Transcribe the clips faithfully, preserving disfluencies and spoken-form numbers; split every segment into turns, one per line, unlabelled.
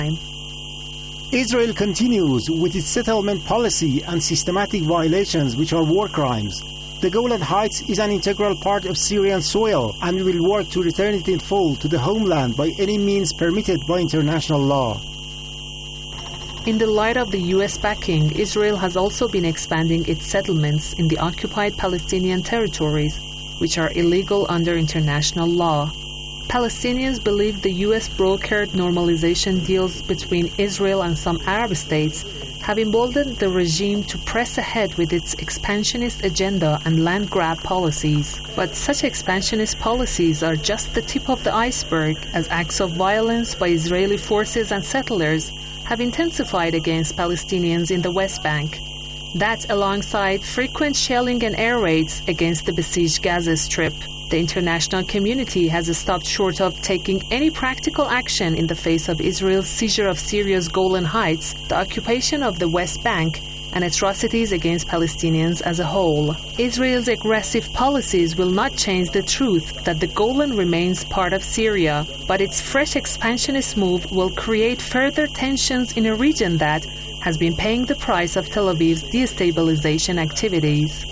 Israel continues with its settlement policy and systematic violations which are war crimes. The Golan Heights is an integral part of Syrian soil, and we will work to return it in full to the homeland by any means permitted by international law.
In the light of the U S backing, Israel has also been expanding its settlements in the occupied Palestinian territories, which are illegal under international law. Palestinians believe the U S brokered normalization deals between Israel and some Arab states have emboldened the regime to press ahead with its expansionist agenda and land grab policies. But such expansionist policies are just the tip of the iceberg, as acts of violence by Israeli forces and settlers have intensified against Palestinians in the West Bank. That, alongside frequent shelling and air raids against the besieged Gaza Strip. The international community has stopped short of taking any practical action in the face of Israel's seizure of Syria's Golan Heights, the occupation of the West Bank, and atrocities against Palestinians as a whole. Israel's aggressive policies will not change the truth that the Golan remains part of Syria, but its fresh expansionist move will create further tensions in a region that has been paying the price of Tel Aviv's destabilization activities.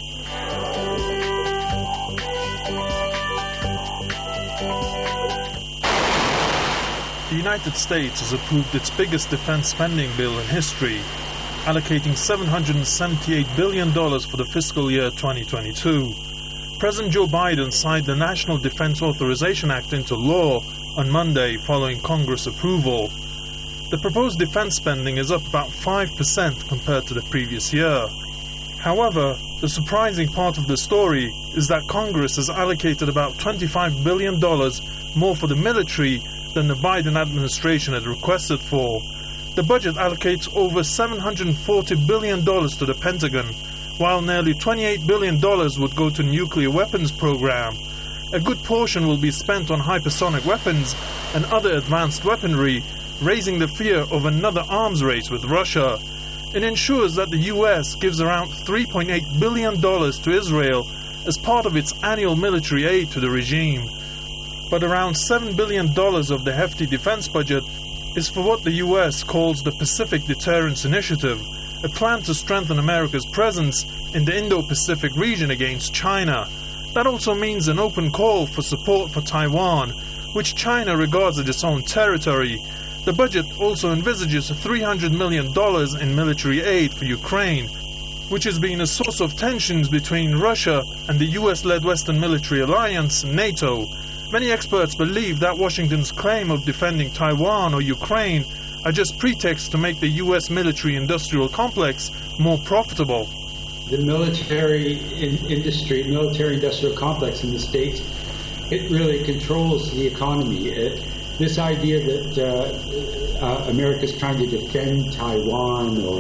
The United States has approved its biggest defense spending bill in history, allocating seven hundred seventy-eight billion dollars for the fiscal year twenty twenty-two. President Joe Biden signed the National Defense Authorization Act into law on Monday following Congress approval. The proposed defense spending is up about five percent compared to the previous year. However, the surprising part of the story is that Congress has allocated about twenty-five billion dollars more for the military than the Biden administration had requested for. The budget allocates over seven hundred forty billion dollars to the Pentagon, while nearly twenty-eight billion dollars would go to the nuclear weapons program. A good portion will be spent on hypersonic weapons and other advanced weaponry, raising the fear of another arms race with Russia. It ensures that the U S gives around three point eight billion dollars to Israel as part of its annual military aid to the regime. But around seven billion dollars of the hefty defense budget is for what the U S calls the Pacific Deterrence Initiative, a plan to strengthen America's presence in the Indo-Pacific region against China. That also means an open call for support for Taiwan, which China regards as its own territory. The budget also envisages three hundred million dollars in military aid for Ukraine, which has been a source of tensions between Russia and the U S-led Western military alliance, NATO. Many experts believe that Washington's claim of defending Taiwan or Ukraine are just pretexts to make the U S military-industrial complex more profitable.
The military in industry, military-industrial complex in the States, it really controls the economy. It, this idea that uh, uh, America's trying to defend Taiwan or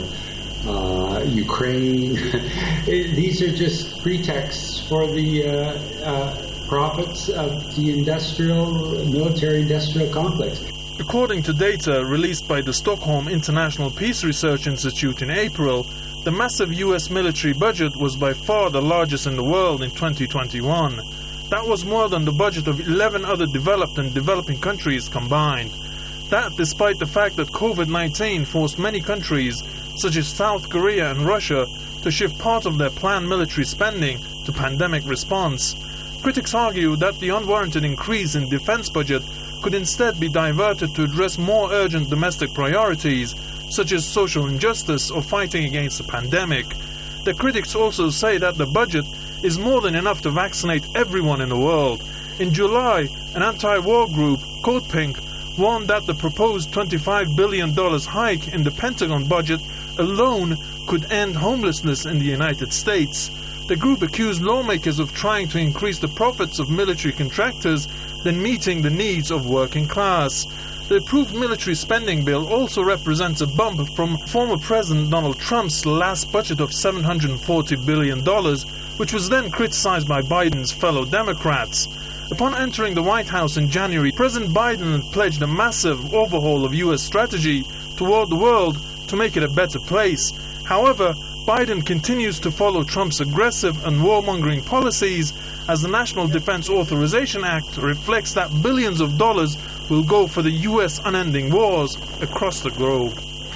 uh, Ukraine, these are just pretexts for the uh, uh, profits of the industrial, military-industrial complex.
According to data released by the Stockholm International Peace Research Institute in April, the massive U S military budget was by far the largest in the world in twenty twenty-one. That was more than the budget of eleven other developed and developing countries combined. That despite the fact that COVID nineteen forced many countries, such as South Korea and Russia, to shift part of their planned military spending to pandemic response. Critics argue that the unwarranted increase in defense budget could instead be diverted to address more urgent domestic priorities, such as social injustice or fighting against the pandemic. The critics also say that the budget is more than enough to vaccinate everyone in the world. In July, an anti-war group, Code Pink, warned that the proposed twenty-five billion dollars hike in the Pentagon budget alone could end homelessness in the United States. The group accused lawmakers of trying to increase the profits of military contractors than meeting the needs of working class. The approved military spending bill also represents a bump from former President Donald Trump's last budget of seven hundred forty billion dollars, which was then criticized by Biden's fellow Democrats. Upon entering the White House in January, President Biden had pledged a massive overhaul of U S strategy toward the world to make it a better place. However, Biden continues to follow Trump's aggressive and warmongering policies, as the National Defense Authorization Act reflects that billions of dollars will go for the U S unending wars across the globe.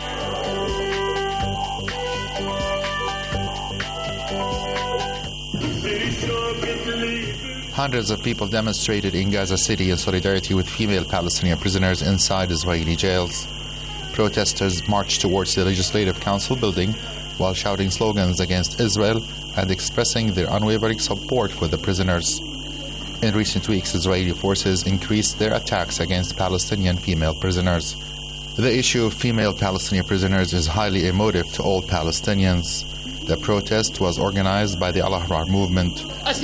Hundreds of people demonstrated in Gaza City in solidarity with female Palestinian prisoners inside Israeli jails. Protesters marched towards the Legislative Council building while shouting slogans against Israel and expressing their unwavering support for the prisoners. In recent weeks, Israeli forces increased their attacks against Palestinian female prisoners. The issue of female Palestinian prisoners is highly emotive to all Palestinians. The protest was organized by the Al-Ahrar movement.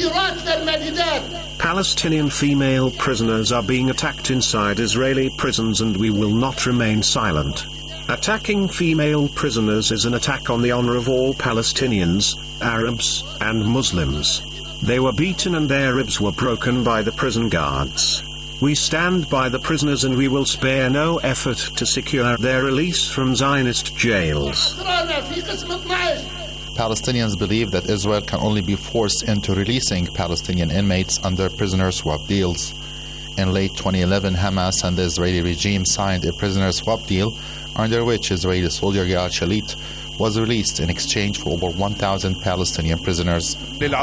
Palestinian female prisoners are being attacked inside Israeli prisons, and we will not remain silent. Attacking female prisoners is an attack on the honor of all Palestinians, Arabs, and Muslims. They were beaten and their ribs were broken by the prison guards. We stand by the prisoners and we will spare no effort to secure their release from Zionist jails.
Palestinians believe that Israel can only be forced into releasing Palestinian inmates under prisoner swap deals. In late twenty eleven, Hamas and the Israeli regime signed a prisoner swap deal under which Israeli soldier Gilad Shalit was released in exchange for over one thousand Palestinian prisoners.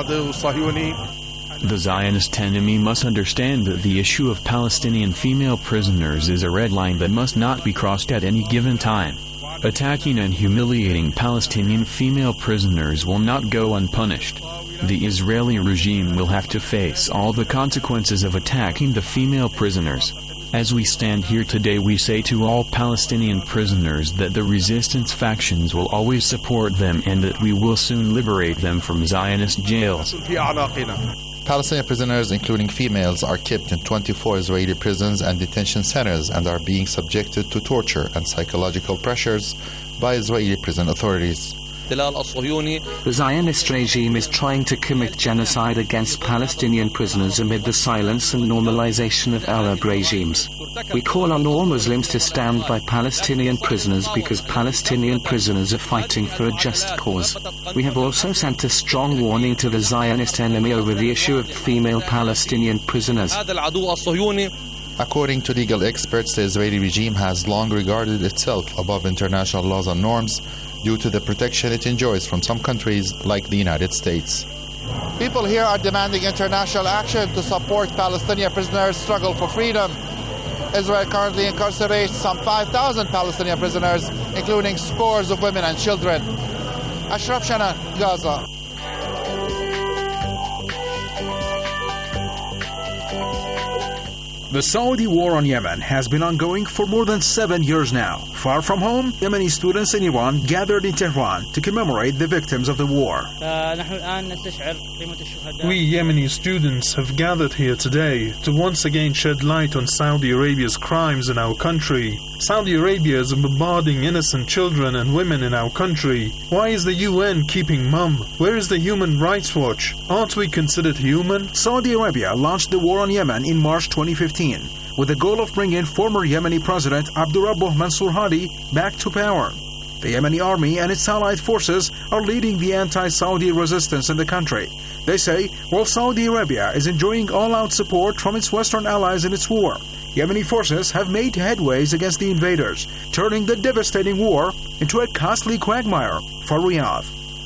The Zionist enemy must understand that the issue of Palestinian female prisoners is a red line that must not be crossed at any given time. Attacking and humiliating Palestinian female prisoners will not go unpunished. The Israeli regime will have to face all the consequences of attacking the female prisoners. As we stand here today, we say to all Palestinian prisoners that the resistance factions will always support them and that we will soon liberate them from Zionist jails.
Palestinian prisoners, including females, are kept in twenty-four Israeli prisons and detention centers and are being subjected to torture and psychological pressures by Israeli prison authorities.
The Zionist regime is trying to commit genocide against Palestinian prisoners amid the silence and normalization of Arab regimes. We call on all Muslims to stand by Palestinian prisoners because Palestinian prisoners are fighting for a just cause. We have also sent a strong warning to the Zionist enemy over the issue of female Palestinian prisoners.
According to legal experts, the Israeli regime has long regarded itself above international laws and norms due to the protection it enjoys from some countries like the United States. People here are demanding international action to support Palestinian prisoners' struggle for freedom. Israel currently incarcerates some five thousand Palestinian prisoners, including scores of women and children. Ashraf Shanan, Gaza.
The Saudi war on Yemen has been ongoing for more than seven years now. Far from home, Yemeni students in Iran gathered in Tehran to commemorate the victims of the war.
We Yemeni students have gathered here today to once again shed light on Saudi Arabia's crimes in our country. Saudi Arabia is bombarding innocent children and women in our country. Why is the U N keeping mum? Where is the Human Rights Watch? Aren't we considered human?
Saudi Arabia launched the war on Yemen in March twenty fifteen with the goal of bringing former Yemeni President Abdurrabbuh Mansur Hadi back to power. The Yemeni army and its allied forces are leading the anti-Saudi resistance in the country. They say, while Saudi Arabia is enjoying all-out support from its Western allies in its war, Yemeni forces have made headways against the invaders, turning the devastating war into a costly quagmire for Riyadh.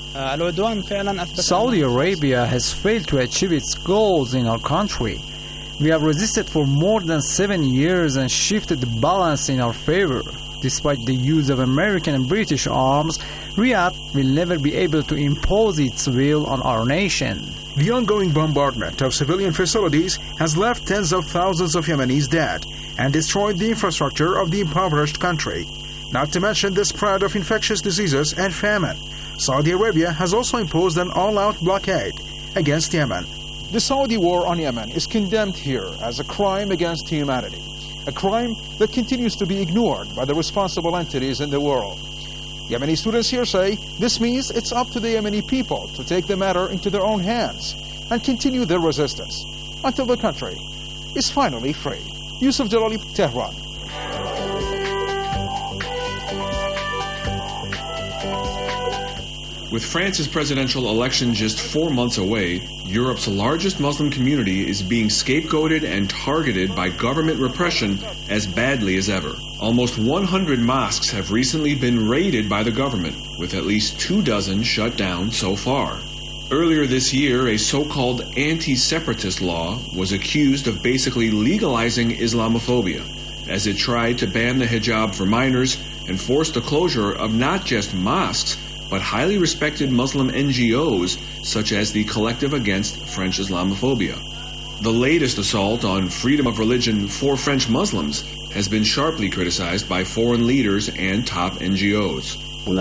Saudi Arabia has failed to achieve its goals in our country. We have resisted for more than seven years and shifted the balance in our favor. Despite the use of American and British arms, Riyadh will never be able to impose its will on our nation.
The ongoing bombardment of civilian facilities has left tens of thousands of Yemenis dead and destroyed the infrastructure of the impoverished country, not to mention the spread of infectious diseases and famine. Saudi Arabia has also imposed an all-out blockade against Yemen.
The Saudi war on Yemen is condemned here as a crime against humanity, a crime that continues to be ignored by the responsible entities in the world. Yemeni students here say this means it's up to the Yemeni people to take the matter into their own hands and continue their resistance until the country is finally free. Yusuf Jalali, Tehran.
With France's presidential election just four months away, Europe's largest Muslim community is being scapegoated and targeted by government repression as badly as ever. Almost one hundred mosques have recently been raided by the government, with at least two dozen shut down so far. Earlier this year, a so-called anti-separatist law was accused of basically legalizing Islamophobia, as it tried to ban the hijab for minors and force the closure of not just mosques, but highly respected Muslim N G Os such as the Collective Against French Islamophobia. The latest assault on freedom of religion for French Muslims has been sharply criticized by foreign leaders and top N G Os.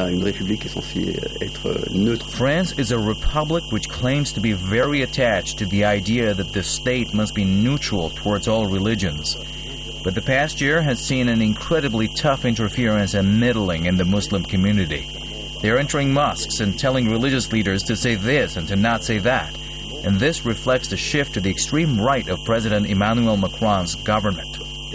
France is a republic which claims to be very attached to the idea that the state must be neutral towards all religions. But the past year has seen an incredibly tough interference and meddling in the Muslim community. They're entering mosques and telling religious leaders to say this and to not say that. And this reflects the shift to the extreme right of President Emmanuel Macron's government.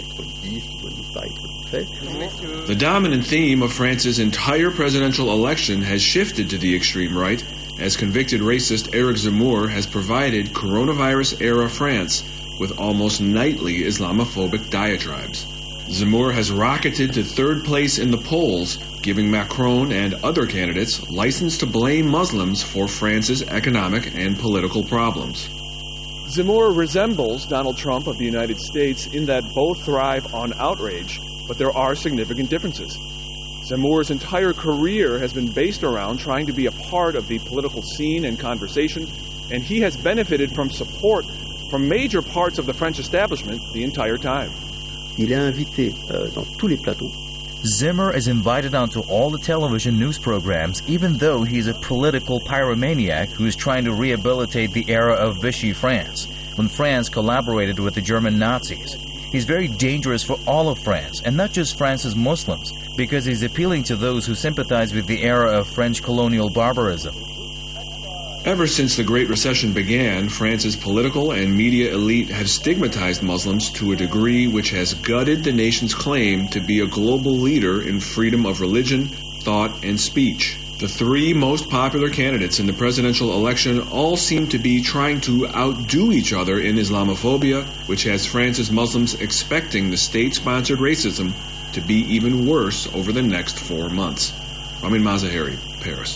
The dominant theme of France's entire presidential election has shifted to the extreme right, as convicted racist Eric Zemmour has provided coronavirus-era France with almost nightly Islamophobic diatribes. Zemmour has rocketed to third place in the polls, giving Macron and other candidates license to blame Muslims for France's economic and political problems.
Zemmour resembles Donald Trump of the United States in that both thrive on outrage, but there are significant differences. Zemmour's entire career has been based around trying to be a part of the political scene and conversation, and he has benefited from support from major parts of the French establishment the entire time.
Il est invité euh, dans tous les plateaux. Zemmour is invited onto all the television news programs, even though he's a political pyromaniac who is trying to rehabilitate the era of Vichy France, when France collaborated with the German Nazis. He's very dangerous for all of France, and not just France's Muslims, because he's appealing to those who sympathize with the era of French colonial barbarism.
Ever since the Great Recession began, France's political and media elite have stigmatized Muslims to a degree which has gutted the nation's claim to be a global leader in freedom of religion, thought, and speech. The three most popular candidates in the presidential election all seem to be trying to outdo each other in Islamophobia, which has France's Muslims expecting the state-sponsored racism to be even worse over the next four months. Ramin Mazaheri, Paris.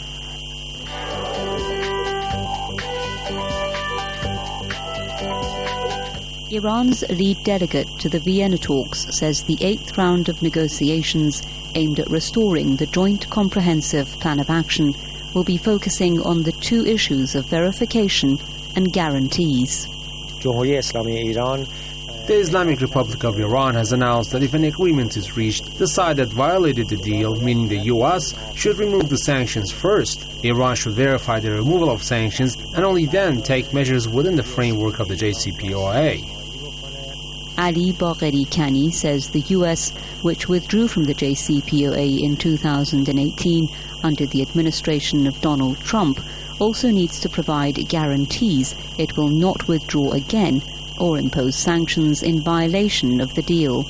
Iran's lead delegate to the Vienna talks says the eighth round of negotiations aimed at restoring the Joint Comprehensive Plan of Action will be focusing on the two issues of verification and guarantees.
The Islamic Republic of Iran has announced that if an agreement is reached, the side that violated the deal, meaning the U S, should remove the sanctions first. Iran should verify the removal of sanctions and only then take measures within the framework of the J C P O A.
Ali Bagheri Kani says the U S, which withdrew from the J C P O A in two thousand eighteen under the administration of Donald Trump, also needs to provide guarantees it will not withdraw again or impose sanctions in violation of the deal.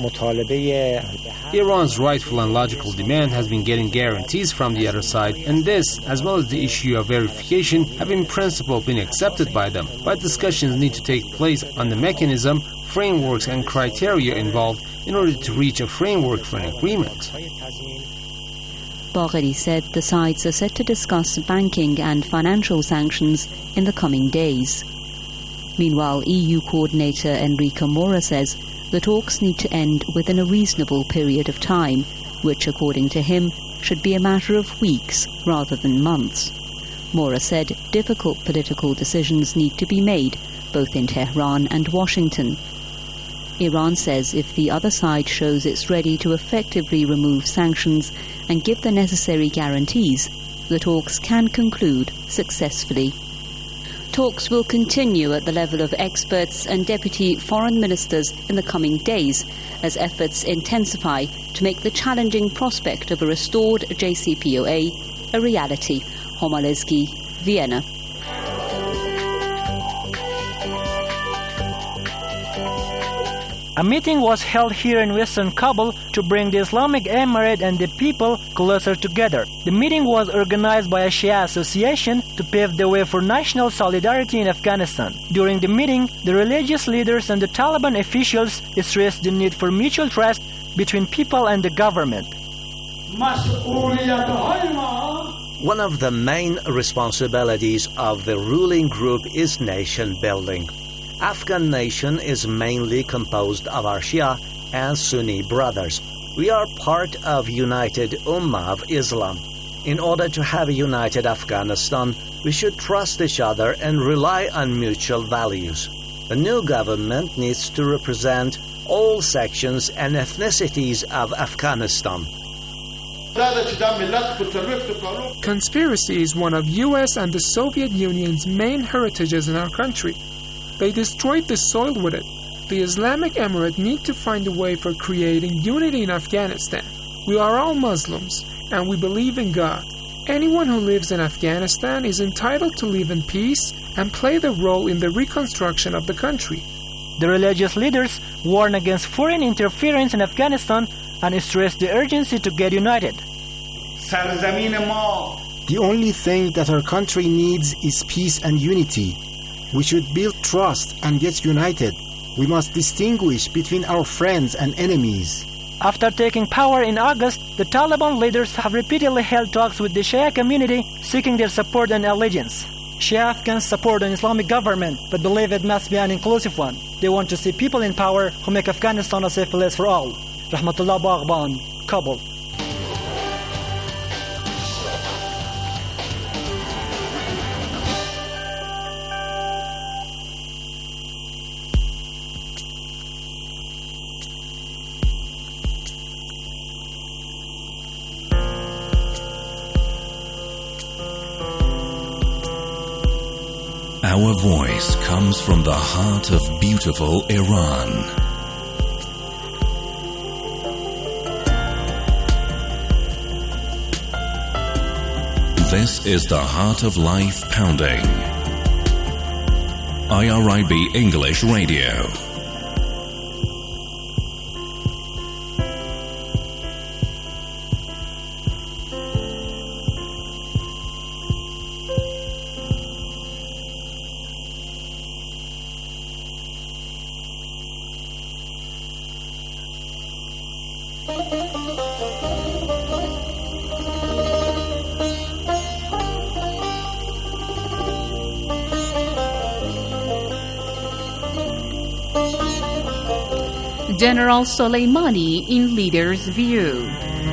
Iran's rightful and logical demand has been getting guarantees from the other side, and this, as well as the issue of verification, have in principle been accepted by them. But discussions need to take place on the mechanism, frameworks and criteria involved in order to reach a framework for an agreement.
Bagheri said the sides are set to discuss banking and financial sanctions in the coming days. Meanwhile, E U coordinator Enrique Mora says the talks need to end within a reasonable period of time, which, according to him, should be a matter of weeks rather than months. Mora said difficult political decisions need to be made, both in Tehran and Washington. Iran says if the other side shows it's ready to effectively remove sanctions and give the necessary guarantees, the talks can conclude successfully. Talks will continue at the level of experts and deputy foreign ministers in the coming days as efforts intensify to make the challenging prospect of a restored J C P O A a reality. Homa Lezgi, Vienna.
A meeting was held here in Western Kabul to bring the Islamic Emirate and the people closer together. The meeting was organized by a Shia association to pave the way for national solidarity in Afghanistan. During the meeting, the religious leaders and the Taliban officials stressed the need for mutual trust between people and the government.
One of the main responsibilities of the ruling group is nation building. Afghan nation is mainly composed of our Shia and Sunni brothers. We are part of United Ummah of Islam. In order to have a united Afghanistan, we should trust each other and rely on mutual values. The new government needs to represent all sections and ethnicities of Afghanistan.
Conspiracy is one of U S and the Soviet Union's main heritages in our country. They destroyed the soil with it. The Islamic Emirate need to find a way for creating unity in Afghanistan. We are all Muslims, and we believe in God. Anyone who lives in Afghanistan is entitled to live in peace and play their role in the reconstruction of the country.
The religious leaders warn against foreign interference in Afghanistan and stress the urgency to get united.
The only thing that our country needs is peace and unity. We should build trust and get united. We must distinguish between our friends and enemies.
After taking power in August, the Taliban leaders have repeatedly held talks with the Shia community, seeking their support and allegiance. Shia Afghans support an Islamic government, but believe it must be an inclusive one. They want to see people in power who make Afghanistan a safe place for all. Rahmatullah Baghban, Kabul.
Our voice comes from the heart of beautiful Iran. This is the Heart of Life Pounding. I R I B English Radio.
General Soleimani in Leader's View.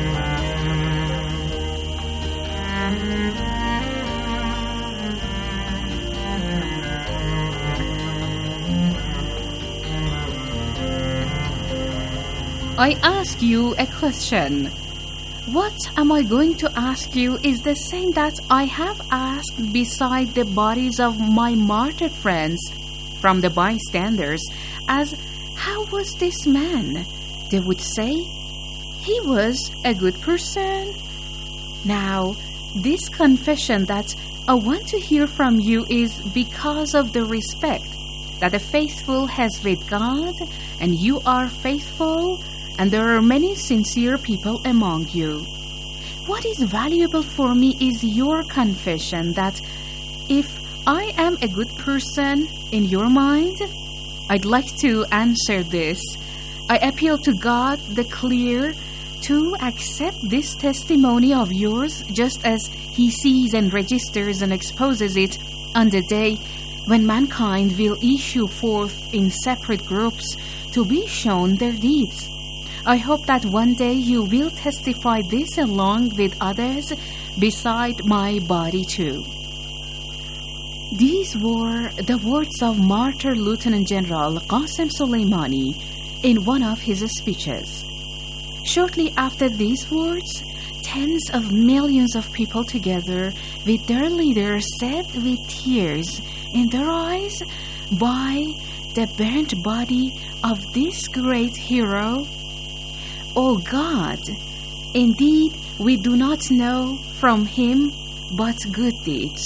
I ask you a question. What am I going to ask you is the same that I have asked beside the bodies of my martyred friends from the bystanders, as how was this man? They would say, he was a good person. Now, this confession that I want to hear from you is because of the respect that the faithful has with God, and you are faithful, and there are many sincere people among you. What is valuable for me is your confession that if I am a good person in your mind, I'd like to answer this. I appeal to God the clear to accept this testimony of yours just as He sees and registers and exposes it on the day when mankind will issue forth in separate groups to be shown their deeds. I hope that one day you will testify this along with others beside my body too. These were the words of Martyr Lieutenant General Qasem Soleimani in one of his speeches. Shortly after these words, tens of millions of people together with their leader said with tears in their eyes, by the burnt body of this great hero, O God, indeed we do not know from him but good deeds.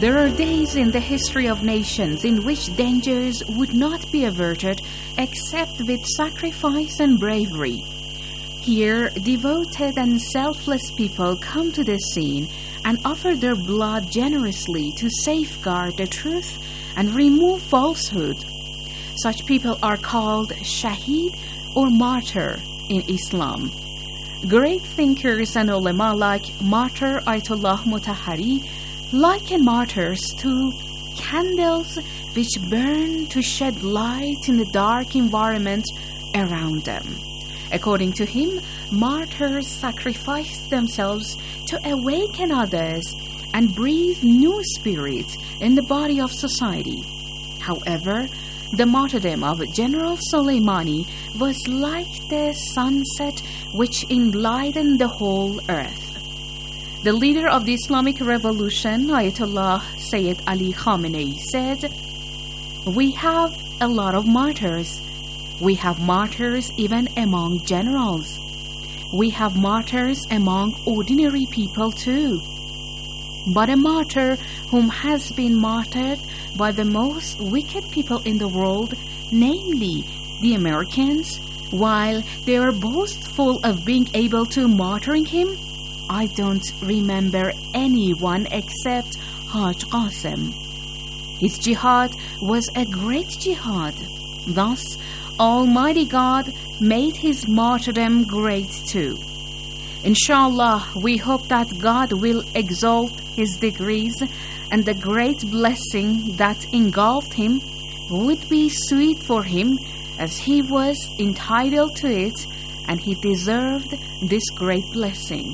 There are days in the history of nations in which dangers would not be averted except with sacrifice and bravery. Here, devoted and selfless people come to the scene and offer their blood generously to safeguard the truth and remove falsehood. Such people are called shaheed or martyr in Islam. Great thinkers and ulama like Martyr Ayatollah Mutahhari liken martyrs to candles which burn to shed light in the dark environment around them. According to him, martyrs sacrifice themselves to awaken others and breathe new spirit in the body of society. However, the martyrdom of General Soleimani was like the sunset which enlightened the whole earth. The leader of the Islamic Revolution, Ayatollah Sayyid Ali Khamenei, said, "We have a lot of martyrs. We have martyrs even among generals. We have martyrs among ordinary people too. But a martyr whom has been martyred by the most wicked people in the world, namely the Americans, while they are boastful of being able to martyring him, I don't remember anyone except Haj Qasem. His jihad was a great jihad. Thus, Almighty God made his martyrdom great too. Inshallah, we hope that God will exalt his degrees and the great blessing that engulfed him would be sweet for him as he was entitled to it and he deserved this great blessing."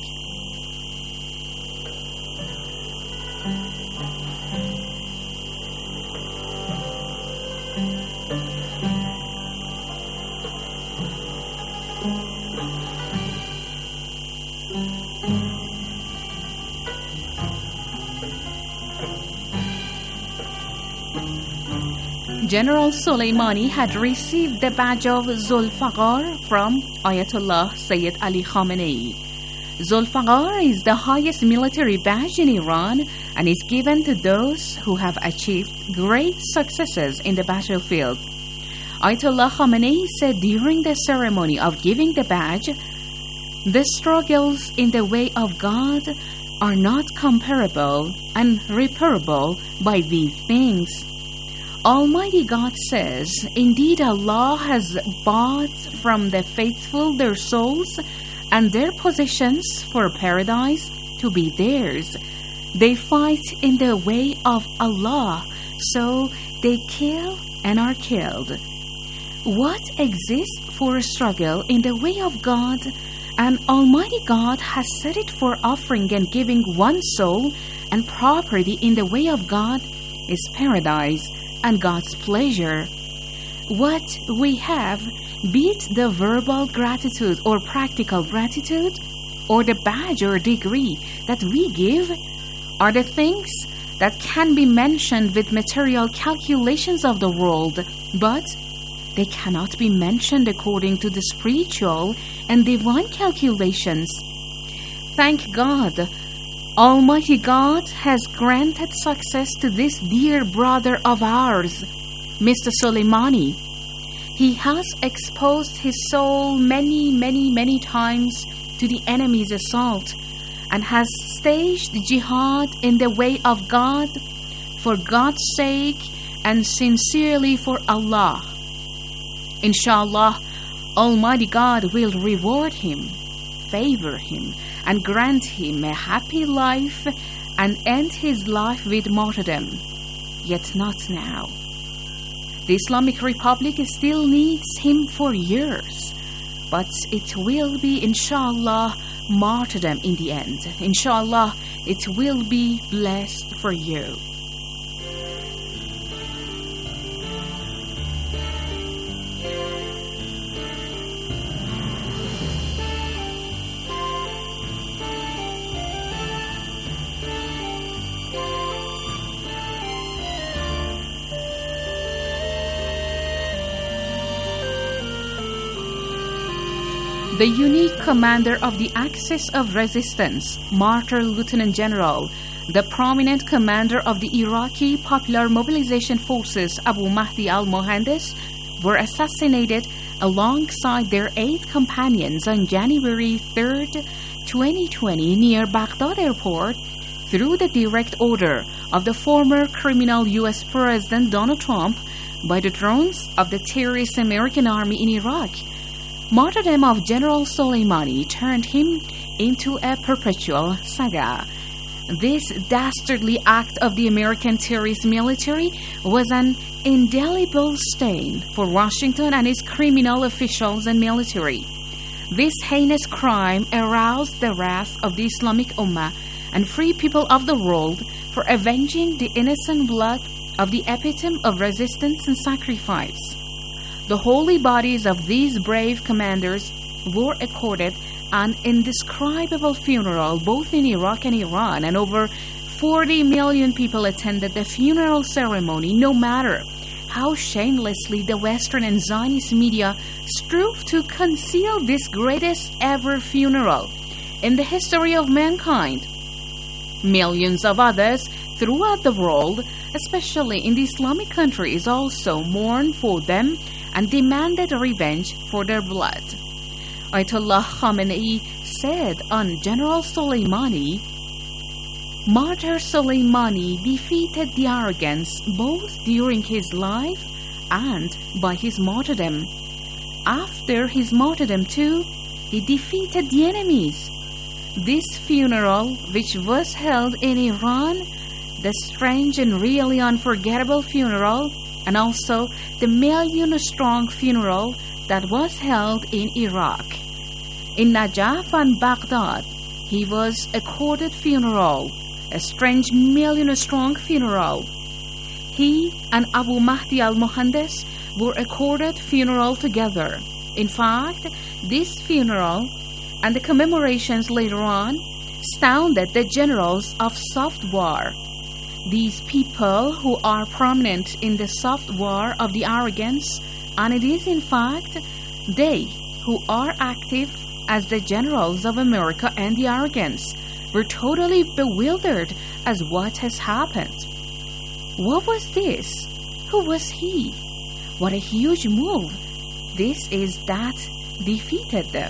General Soleimani had received the badge of Zulfaqar from Ayatollah Sayyid Ali Khamenei. Zulfaqar is the highest military badge in Iran and is given to those who have achieved great successes in the battlefield. Ayatollah Khamenei said during the ceremony of giving the badge, "The struggles in the way of God are not comparable and reparable by these things. Almighty God says, indeed Allah has bought from the faithful their souls and their possessions for paradise to be theirs. They fight in the way of Allah, so they kill and are killed. What exists for a struggle in the way of God, and Almighty God has set it for offering and giving one soul and property in the way of God is paradise and God's pleasure. What we have, be it the verbal gratitude or practical gratitude, or the badge or degree that we give, are the things that can be mentioned with material calculations of the world, but they cannot be mentioned according to the spiritual and divine calculations. Thank God, Almighty God has granted success to this dear brother of ours, Mister Soleimani. He has exposed his soul many, many, many times to the enemy's assault and has staged jihad in the way of God for God's sake and sincerely for Allah. Inshallah, Almighty God will reward him, favor him, and grant him a happy life and end his life with martyrdom. Yet not now. The Islamic Republic still needs him for years, but it will be, inshallah, martyrdom in the end. Inshallah, it will be blessed for you. The unique commander of the Axis of Resistance, Martyr Lieutenant General the prominent commander of the Iraqi Popular Mobilization Forces, Abu Mahdi al-Mohandes, were assassinated alongside their eight companions on January third, twenty twenty, near Baghdad airport through the direct order of the former criminal U S President Donald Trump by the drones of the terrorist American army in Iraq. Martyrdom of General Soleimani turned him into a perpetual saga. This dastardly act of the American terrorist military was an indelible stain for Washington and its criminal officials and military. This heinous crime aroused the wrath of the Islamic Ummah and free people of the world for avenging the innocent blood of the epitome of resistance and sacrifice. The holy bodies of these brave commanders were accorded an indescribable funeral both in Iraq and Iran, and over forty million people attended the funeral ceremony, no matter how shamelessly the Western and Zionist media strove to conceal this greatest ever funeral in the history of mankind. Millions of others throughout the world, especially in the Islamic countries, also mourned for them and demanded revenge for their blood. Ayatollah Khamenei said on General Soleimani, "Martyr Soleimani defeated the arrogance both during his life and by his martyrdom. After his martyrdom too, he defeated the enemies." This funeral, which was held in Iran, the strange and really unforgettable funeral, and also the million-strong funeral that was held in Iraq. In Najaf and Baghdad, he was accorded funeral, a strange million-strong funeral. He and Abu Mahdi al-Mohandes were accorded funeral together. In fact, this funeral and the commemorations later on astounded the generals of soft war. These people who are prominent in the soft war of the arrogance, and it is in fact they who are active as the generals of America and the arrogance, were totally bewildered as what has happened. What was this? Who was he? What a huge move this is that defeated them.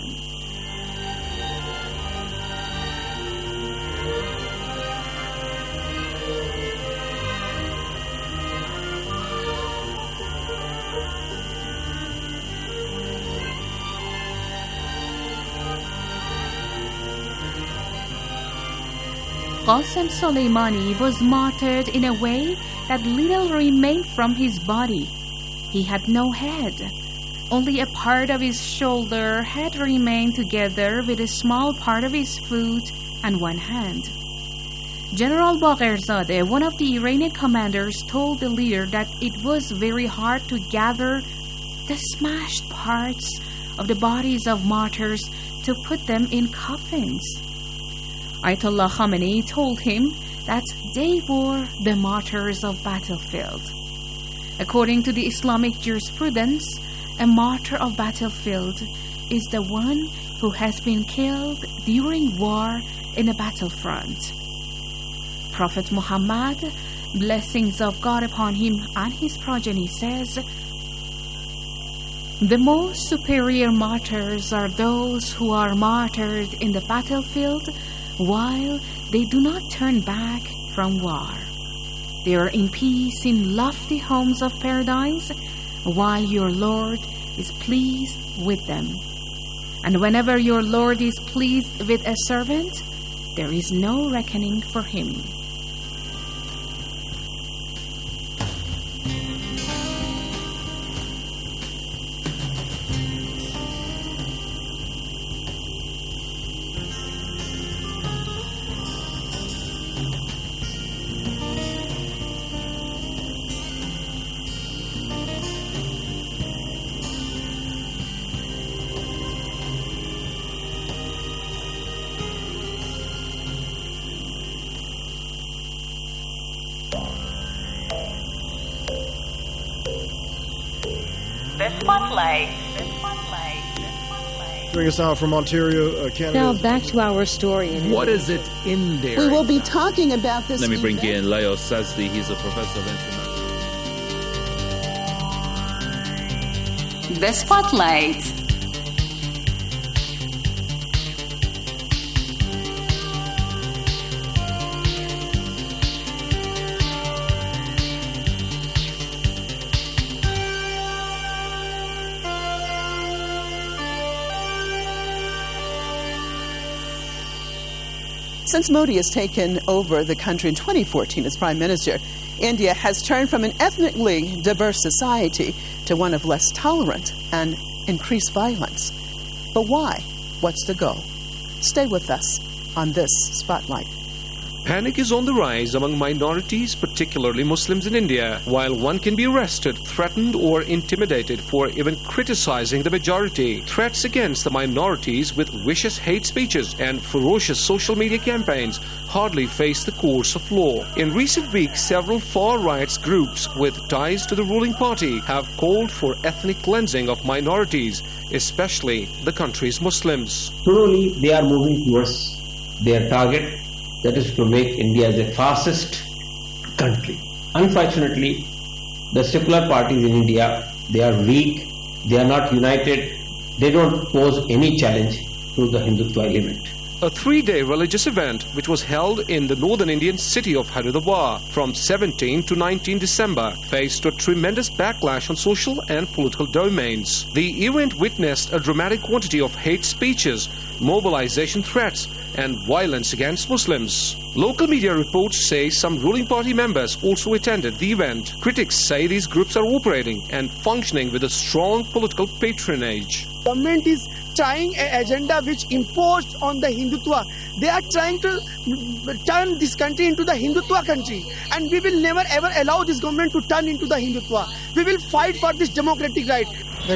Qasem Soleimani was martyred in a way that little remained from his body. He had no head. Only a part of his shoulder had remained together with a small part of his foot and one hand. General Bagherzadeh, one of the Iranian commanders, told the leader that it was very hard to gather the smashed parts of the bodies of martyrs to put them in coffins. Ayatollah Khamenei told him that they were the martyrs of battlefield. According to the Islamic jurisprudence, a martyr of battlefield is the one who has been killed during war in a battlefront. Prophet Muhammad, blessings of God upon him and his progeny, says, "The most superior martyrs are those who are martyred in the battlefield while they do not turn back from war. They are in peace in lofty homes of paradise, while your Lord is pleased with them. And whenever your Lord is pleased with a servant, there is no reckoning for him."
The Spotlight. The Spotlight. The Spotlight. Joining us now from Ontario, uh, Canada.
Now back to our story.
What is it in there?
We will be talking about this.
Let me bring in Leo Sazdi. He's a professor of international.
The Spotlight.
Since Modi has taken over the country in twenty fourteen as Prime Minister, India has turned from an ethnically diverse society to one of less tolerant and increased violence. But why? What's the goal? Stay with us on this Spotlight.
Panic is on the rise among minorities, particularly Muslims in India. While one can be arrested, threatened, or intimidated for even criticizing the majority, threats against the minorities with vicious hate speeches and ferocious social media campaigns hardly face the course of law. In recent weeks, several far-right groups with ties to the ruling party have called for ethnic cleansing of minorities, especially the country's Muslims.
Slowly, they are moving towards their target, that is to make India as a fascist country. Unfortunately, the secular parties in India, they are weak, they are not united, they don't pose any challenge to the Hindutva element.
A three-day religious event which was held in the northern Indian city of Haridwar from seventeenth to nineteenth December faced a tremendous backlash on social and political domains. The event witnessed a dramatic quantity of hate speeches, mobilization threats, and violence against Muslims. Local media reports say some ruling party members also attended the event. Critics say these groups are operating and functioning with a strong political patronage.
Government is trying an agenda which imposed on the Hindutva. They are trying to turn this country into the Hindutva country, and we will never ever allow this government to turn into the Hindutva. We will fight for this democratic right.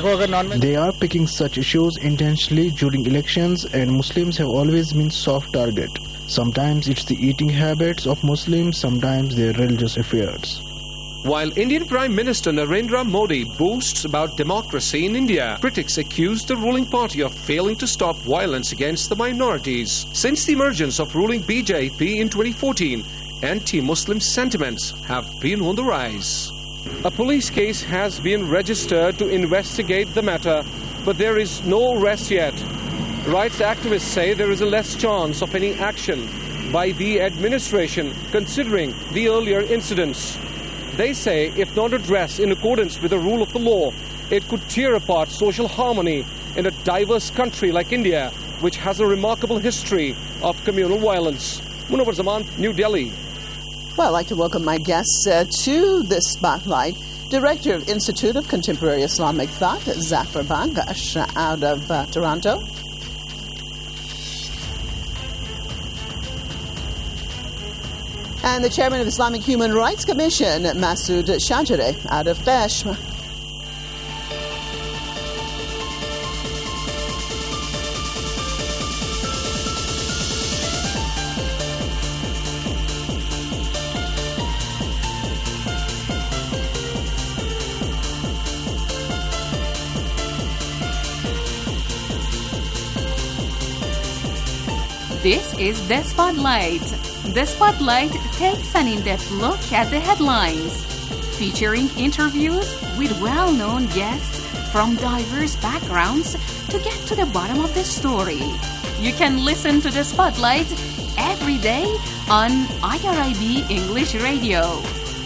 They are picking such issues intentionally during elections, and Muslims have always been soft target. Sometimes it's the eating habits of Muslims, sometimes their religious affairs.
While Indian Prime Minister Narendra Modi boasts about democracy in India, critics accuse the ruling party of failing to stop violence against the minorities. Since the emergence of ruling B J P in twenty fourteen, anti-Muslim sentiments have been on the rise. A police case has been registered to investigate the matter, but there is no arrest yet. Rights activists say there is a less chance of any action by the administration considering the earlier incidents. They say if not addressed in accordance with the rule of the law, it could tear apart social harmony in a diverse country like India, which has a remarkable history of communal violence. Munawar Zaman, New Delhi.
Well, I'd like to welcome my guests uh, to this Spotlight. Director of Institute of Contemporary Islamic Thought, Zafar Bangash, out of uh, Toronto. And the Chairman of Islamic Human Rights Commission, Masood Shajare, out of Qashma.
This is The Spotlight. The Spotlight takes an in-depth look at the headlines, featuring interviews with well-known guests from diverse backgrounds to get to the bottom of the story. You can listen to The Spotlight every day on I R I B English Radio.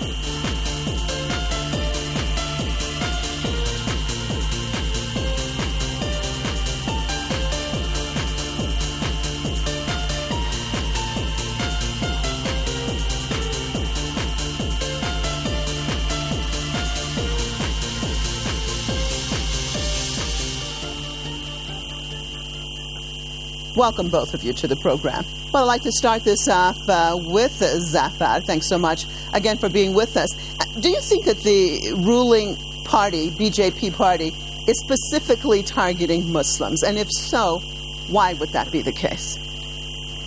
Welcome, both of you, to the program. Well, I'd like to start this off uh, with uh, Zafar. Thanks so much again for being with us. Do you think that the ruling party, B J P party, is specifically targeting Muslims? And if so, why would that be the case?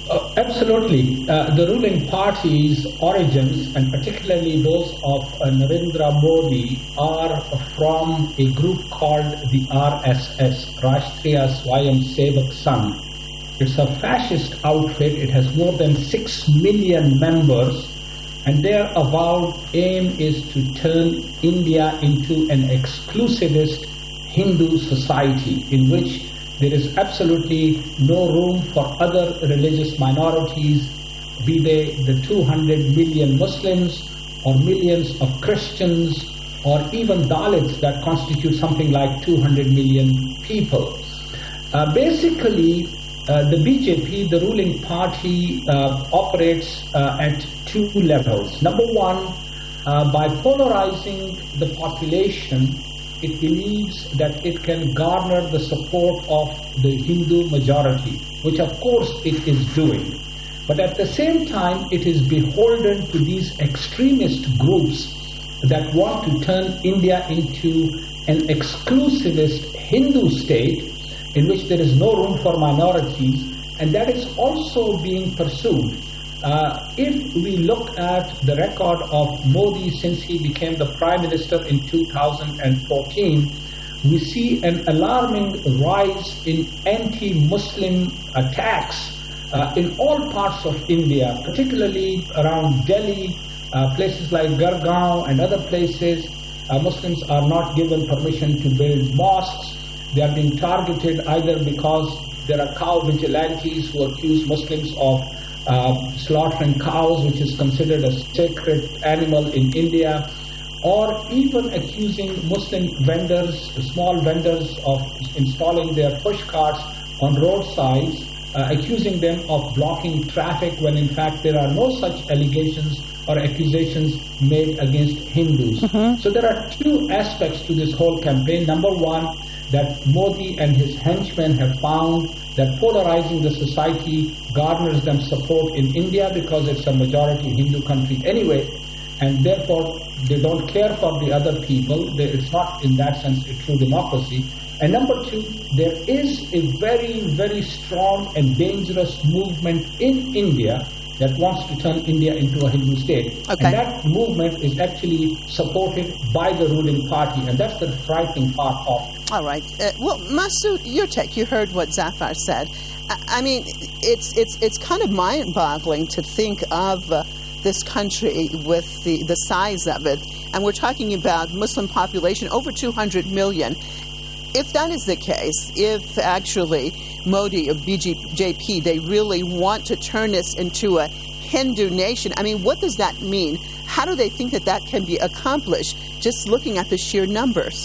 Uh, absolutely. Uh, the ruling party's origins, and particularly those of uh, Narendra Modi, are from a group called the R S S, Rashtriya Swayam Sevak Sangh. It's a fascist outfit. It has more than six million members, and their avowed aim is to turn India into an exclusivist Hindu society in which there is absolutely no room for other religious minorities, be they the two hundred million Muslims or millions of Christians or even Dalits that constitute something like two hundred million people. Uh, basically, uh, the B J P, the ruling party, uh, operates uh, at two levels. Number one, uh, by polarizing the population, it believes that it can garner the support of the Hindu majority, which of course it is doing. But at the same time, it is beholden to these extremist groups that want to turn India into an exclusivist Hindu state in which there is no room for minorities, and that is also being pursued. Uh, if we look at the record of Modi since he became the Prime Minister in two thousand fourteen, we see an alarming rise in anti-Muslim attacks uh, in all parts of India, particularly around Delhi, uh, places like Gurgaon and other places. Uh, Muslims are not given permission to build mosques. They are being targeted either because there are cow vigilantes who accuse Muslims of Uh, slaughtering cows, which is considered a sacred animal in India, or even accusing Muslim vendors, small vendors, of installing their push carts on roadsides, uh, accusing them of blocking traffic when in fact there are no such allegations or accusations made against Hindus. Mm-hmm. So there are two aspects to this whole campaign. Number one, that Modi and his henchmen have found that polarizing the society garners them support in India because it's a majority Hindu country anyway, and therefore they don't care for the other people. They, it's not in that sense a true democracy. And number two, there is a very, very strong and dangerous movement in India that wants to turn India into a Hindu state. Okay. And that movement is actually supported by the ruling party, and that's the frightening part of it.
All right. Uh, well, Masood, your take, you heard what Zafar said. I, I mean, it's it's it's kind of mind-boggling to think of uh, this country with the, the size of it, and we're talking about Muslim population over two hundred million. If that is the case, if actually Modi or B J P, they really want to turn this into a Hindu nation, I mean, what does that mean? How do they think that that can be accomplished just looking at the sheer numbers?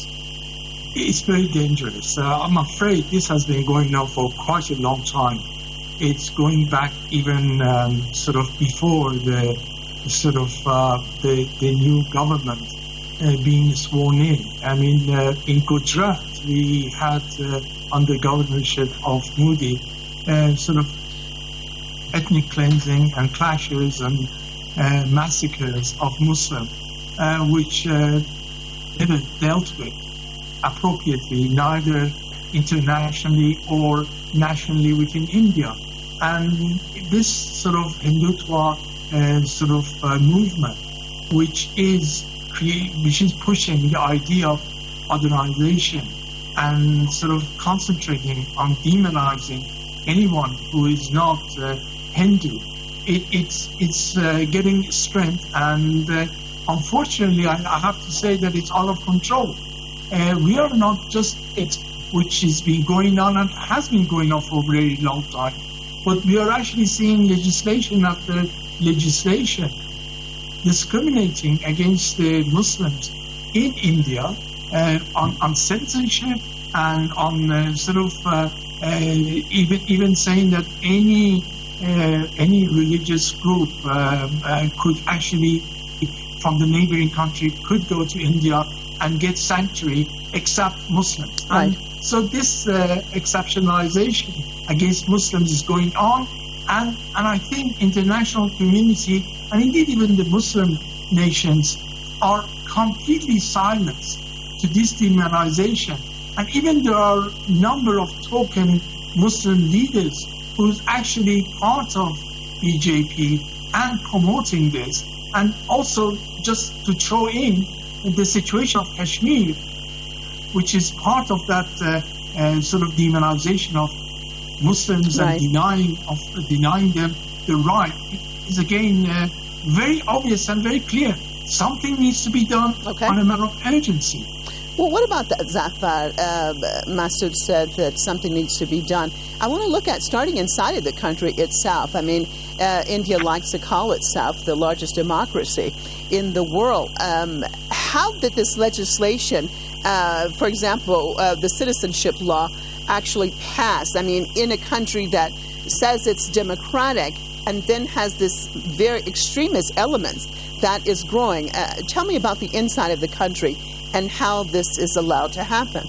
It's very dangerous. Uh, I'm afraid this has been going on for quite a long time. It's going back even um, sort of before the sort of uh, the, the new government uh, being sworn in. I mean, uh, in Gujarat, we had uh, under governorship of Modi uh, sort of ethnic cleansing and clashes and uh, massacres of Muslims, uh, which uh, never dealt with appropriately, neither internationally or nationally within India. And this sort of Hindutva uh, sort of uh, movement, which is create, which is pushing the idea of modernization and sort of concentrating on demonizing anyone who is not uh, Hindu, it, it's it's uh, getting strength, and uh, unfortunately, I, I have to say that it's out of control. Uh, we are not just it, which has been going on and has been going on for a very long time, but we are actually seeing legislation after legislation discriminating against the Muslims in India uh, on, on citizenship and on uh, sort of uh, uh, even even saying that any uh, any religious group uh, uh, could actually from the neighboring country could go to India and get sanctuary except Muslims. Right. And so this uh, exceptionalization against Muslims is going on, and, and I think international community, and indeed even the Muslim nations, are completely silenced to this demonization. And even there are a number of token Muslim leaders who's actually part of B J P and promoting this. And also, just to throw in the situation of Kashmir, which is part of that uh, uh, sort of demonization of Muslims right. and denying of denying them the right, is again uh, very obvious and very clear. Something needs to be done okay. on a matter of urgency.
Well, what about that, Zafar? Uh, Masood said that something needs to be done. I want to look at starting inside of the country itself. I mean, uh, India likes to call itself the largest democracy in the world. Um, how did this legislation, uh, for example, uh, the citizenship law, actually pass? I mean, in a country that says it's democratic and then has this very extremist elements that is growing. Uh, tell me about the inside of the country and how this is allowed to happen.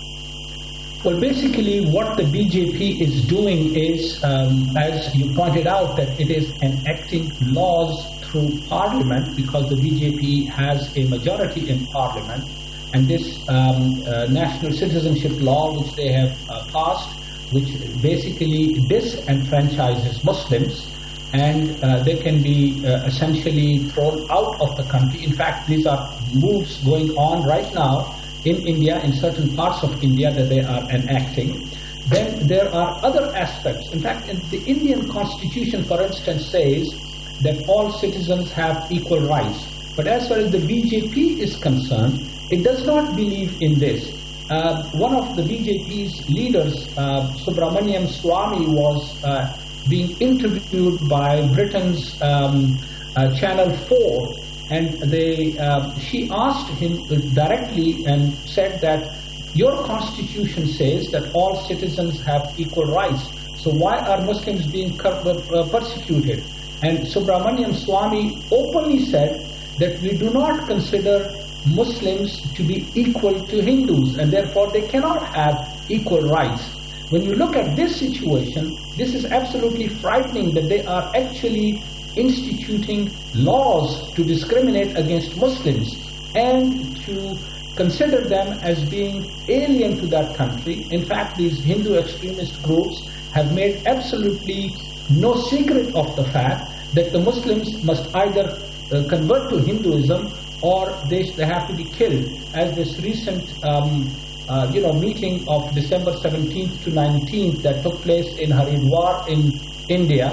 Well, basically what the B J P is doing is, um, as you pointed out, that it is enacting laws through parliament because the B J P has a majority in parliament. And this um, uh, national citizenship law, which they have uh, passed, which basically disenfranchises Muslims, and uh, they can be uh, essentially thrown out of the country. In fact, these are moves going on right now in India, in certain parts of India that they are enacting. Then there are other aspects. In fact, in the Indian constitution, for instance, says that all citizens have equal rights. But as far as the B J P is concerned, it does not believe in this. Uh, one of the B J P's leaders, uh, Subramaniam Swamy, was uh, being interviewed by Britain's um, uh, Channel four, and they, uh, she asked him directly and said that your constitution says that all citizens have equal rights, so why are Muslims being persecuted? And Subramaniam Swamy openly said that we do not consider Muslims to be equal to Hindus, and therefore they cannot have equal rights. When you look at this situation, this is absolutely frightening that they are actually instituting laws to discriminate against Muslims and to consider them as being alien to that country. In fact, these Hindu extremist groups have made absolutely no secret of the fact that the Muslims must either uh, convert to Hinduism or they, they have to be killed, as this recent um, uh, you know, meeting of December seventeenth to nineteenth that took place in Haridwar in India,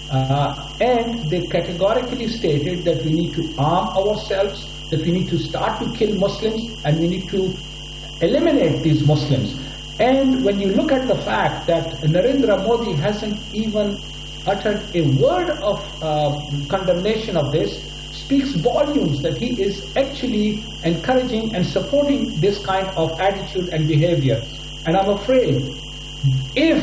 uh, and they categorically stated that we need to arm ourselves, that we need to start to kill Muslims, and we need to eliminate these Muslims. And when you look at the fact that Narendra Modi hasn't even uttered a word of uh, condemnation of this, speaks volumes that he is actually encouraging and supporting this kind of attitude and behavior. And I'm afraid if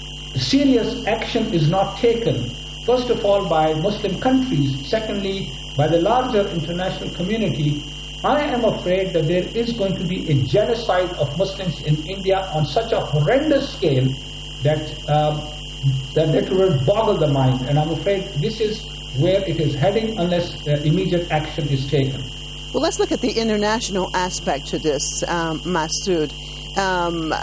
serious action is not taken, first of all by Muslim countries, secondly by the larger international community, I am afraid that there is going to be a genocide of Muslims in India on such a horrendous scale that um, that, that will boggle the mind. And I'm afraid this is where it is heading unless uh, immediate action is taken.
Well, let's look at the international aspect to this, um, Masood. Um,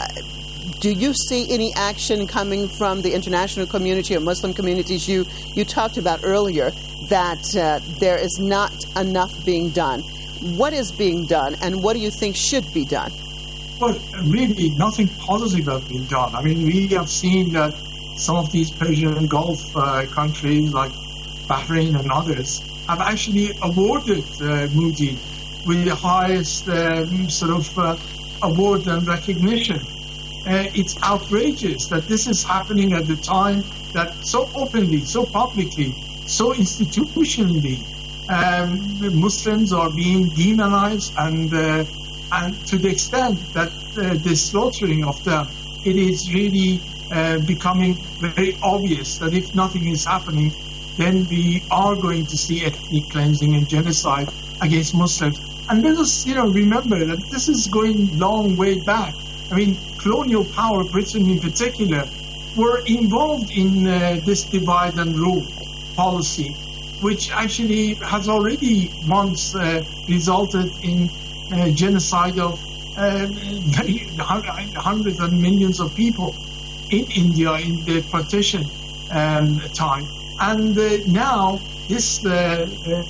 do you see any action coming from the international community or Muslim communities? You, you talked about earlier that uh, there is not enough being done. What is being done, and what do you think should be done?
Well, really, nothing positive has been done. I mean, we have seen that some of these Persian Gulf uh, countries like Bahrain and others have actually awarded uh, Modi with the highest um, sort of uh, award and recognition. Uh, it's outrageous that this is happening at the time that so openly, so publicly, so institutionally, um, Muslims are being demonized, and uh, and to the extent that uh, the slaughtering of them, it is really uh, becoming very obvious that if nothing is happening, then we are going to see ethnic cleansing and genocide against Muslims. And let us, you know, remember that this is going long way back. I mean, colonial power, Britain in particular, were involved in uh, this divide and rule policy, which actually has already once uh, resulted in uh, genocide of uh, hundreds and millions of people in India in the partition. um, time. And uh, now this uh, uh,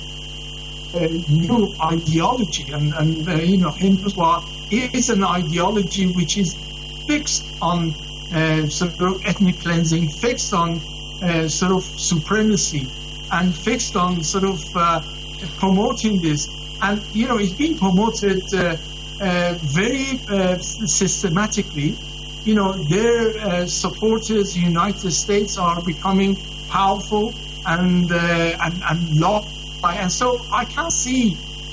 uh, new ideology, and, and uh, you know, Hindutva is an ideology which is fixed on uh, sort of ethnic cleansing, fixed on uh, sort of supremacy, and fixed on sort of uh, promoting this. And, you know, it's being promoted uh, uh, very uh, systematically. You know, their uh, supporters, the United States, are becoming powerful and, uh, and, and law. And so I can't see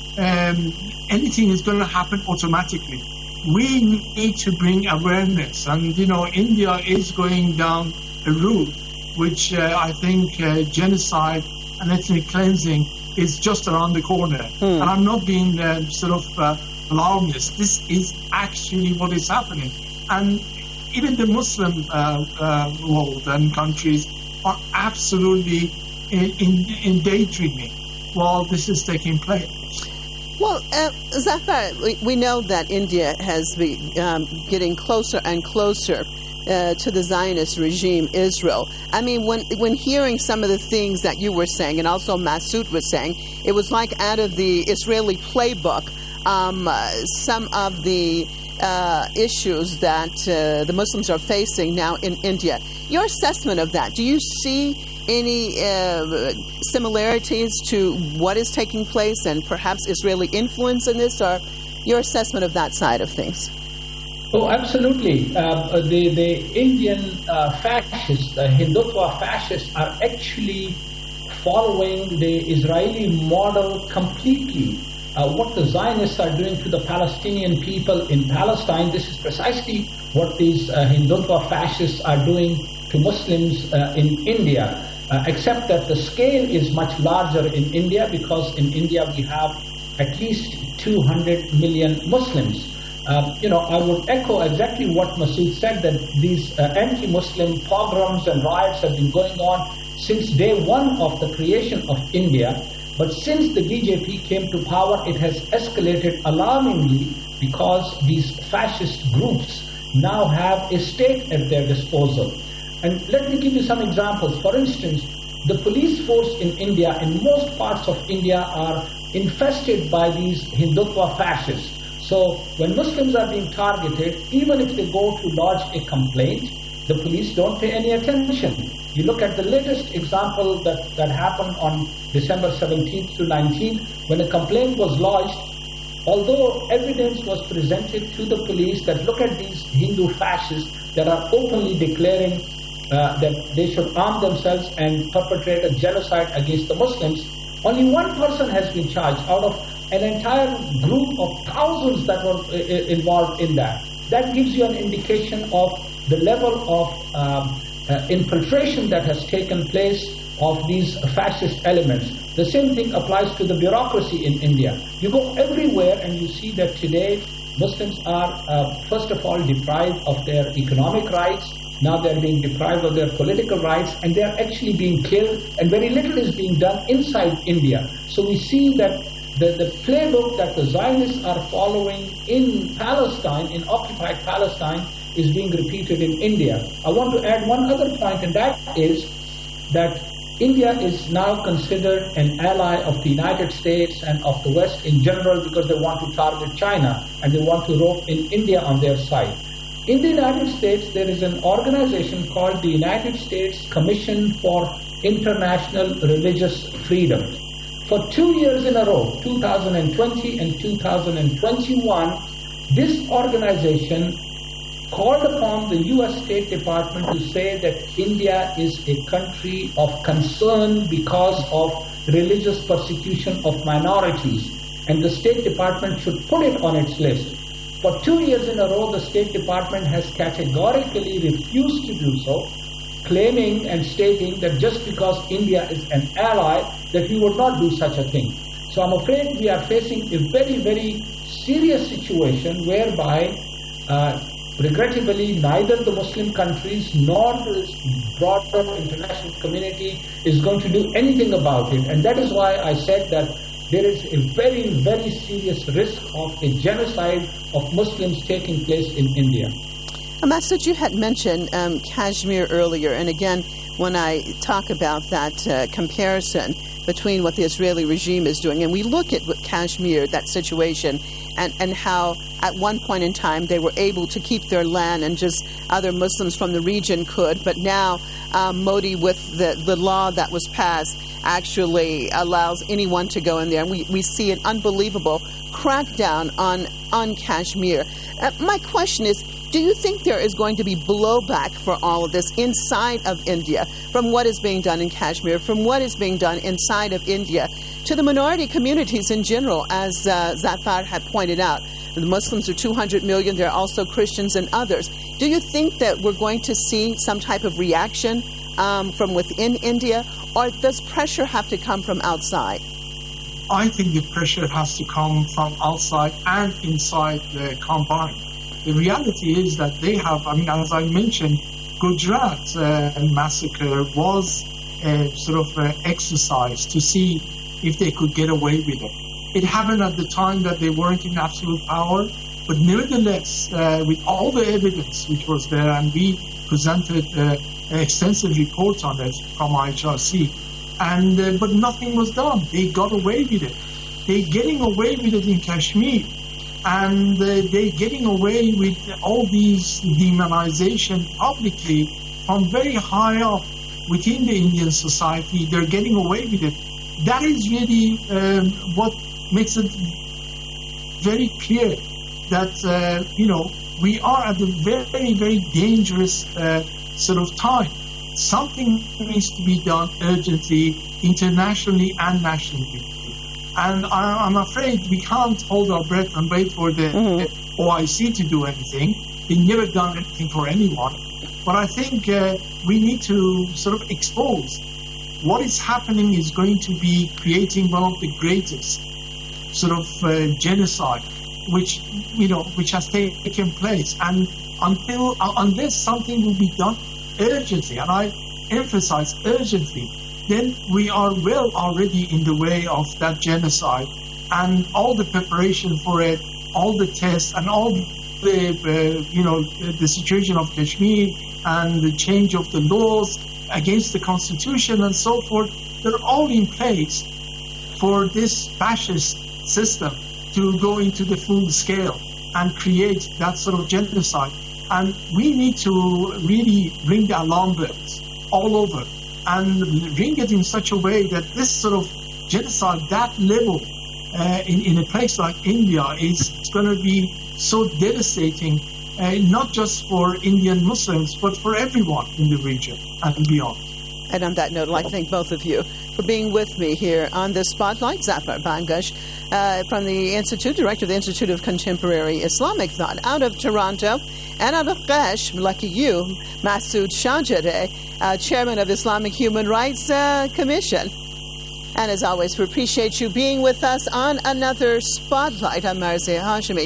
um, anything is going to happen automatically. We need to bring awareness. And, you know, India is going down a route which uh, I think uh, genocide and ethnic cleansing is just around the corner. Hmm. And I'm not being uh, sort of uh, alarmist. This is actually what is happening. And even the Muslim uh, uh, world and countries are absolutely in, in, in daydreaming while this is taking place.
Well, uh, Zafar, we, we know that India has been um, getting closer and closer uh, to the Zionist regime, Israel. I mean, when when hearing some of the things that you were saying, and also Masood was saying, it was like out of the Israeli playbook, um, uh, some of the uh, issues that uh, the Muslims are facing now in India. Your assessment of that, do you see any uh, similarities to what is taking place and perhaps Israeli influence in this, or your assessment of that side of things?
Oh, absolutely. Uh, the, the Indian uh, fascists, the Hindutva fascists, are actually following the Israeli model completely. Uh, what the Zionists are doing to the Palestinian people in Palestine, this is precisely what these uh, Hindutva fascists are doing to Muslims uh, in India. Uh, except that the scale is much larger in India, because in India we have at least two hundred million Muslims. Uh, you know, I would echo exactly what Masood said, that these uh, anti-Muslim pogroms and riots have been going on since day one of the creation of India. But since the B J P came to power, it has escalated alarmingly, because these fascist groups now have a state at their disposal. And let me give you some examples. For instance, the police force in India, in most parts of India, are infested by these Hindutva fascists. So when Muslims are being targeted, even if they go to lodge a complaint, the police don't pay any attention. You look at the latest example that, that happened on December seventeenth to nineteenth, when a complaint was lodged. Although evidence was presented to the police that look at these Hindu fascists that are openly declaring Uh, that they should arm themselves and perpetrate a genocide against the Muslims, only one person has been charged out of an entire group of thousands that were uh, involved in that. That gives you an indication of the level of um, uh, infiltration that has taken place of these fascist elements. The same thing applies to the bureaucracy in India. You go everywhere and you see that today Muslims are, uh, first of all, deprived of their economic rights. Now they're being deprived of their political rights, and they're actually being killed, and very little is being done inside India. So we see that the, the playbook that the Zionists are following in Palestine, in occupied Palestine, is being repeated in India. I want to add one other point, and that is that India is now considered an ally of the United States and of the West in general, because they want to target China, and they want to rope in India on their side. In the United States, there is an organization called the United States Commission for International Religious Freedom. For two years in a row, two thousand twenty and two thousand twenty-one, this organization called upon the U S State Department to say that India is a country of concern because of religious persecution of minorities, and the State Department should put it on its list. For two years in a row, the State Department has categorically refused to do so, claiming and stating that just because India is an ally, that we would not do such a thing. So I'm afraid we are facing a very, very serious situation whereby, uh, regrettably, neither the Muslim countries nor the broader international community is going to do anything about it. And that is why I said that there is a very, very serious risk of a genocide of Muslims taking place in India.
Masood, you had mentioned um, Kashmir earlier, and again, when I talk about that uh, comparison between what the Israeli regime is doing, and we look at what Kashmir, that situation, and, and how at one point in time they were able to keep their land and just other Muslims from the region could, but now um, Modi, with the, the law that was passed, actually allows anyone to go in there, and we, we see an unbelievable crackdown on, on Kashmir. Uh, my question is, do you think there is going to be blowback for all of this inside of India from what is being done in Kashmir, from what is being done inside of India to the minority communities in general, as uh, Zafar had pointed out? The Muslims are two hundred million. There are also Christians and others. Do you think that we're going to see some type of reaction um, from within India, or does pressure have to come from outside?
I think the pressure has to come from outside and inside the combined. The reality is that they have, I mean, as I mentioned, Gujarat uh, massacre was a sort of uh, exercise to see if they could get away with it. It happened at the time that they weren't in absolute power, but nevertheless, uh, with all the evidence which was there, and we presented uh, an extensive report on it from I H R C, and uh, but nothing was done. They got away with it. They're getting away with it in Kashmir. And uh, they're getting away with all these demonization publicly from very high up within the Indian society. They're getting away with it. That is really um, what makes it very clear that, uh, you know, we are at a very, very dangerous uh, sort of time. Something needs to be done urgently, internationally and nationally. And I'm afraid we can't hold our breath and wait for the mm-hmm. O I C to do anything. They've never done anything for anyone. But I think uh, we need to sort of expose what is happening is going to be creating one of the greatest sort of uh, genocide, which, you know, which has taken place. And until, uh, unless something will be done urgently, and I emphasize urgently, then we are well already in the way of that genocide, and all the preparation for it, all the tests, and all the, uh, you know, the situation of Kashmir and the change of the laws against the constitution and so forth, they're all in place for this fascist system to go into the full scale and create that sort of genocide. And we need to really ring the alarm bells all over, and ring it in such a way that this sort of genocide, that level uh, in, in a place like India, is going to be so devastating, uh, not just for Indian Muslims, but for everyone in the region and beyond.
And on that note, I'd like to thank both of you for being with me here on the Spotlight. Zafar Bangash uh, from the Institute, Director of the Institute of Contemporary Islamic Thought out of Toronto, and out of Qesh, lucky you, Masood Shahjareh, uh, Chairman of Islamic Human Rights uh, Commission. And as always, we appreciate you being with us on another Spotlight. I'm Marzia Hashemi.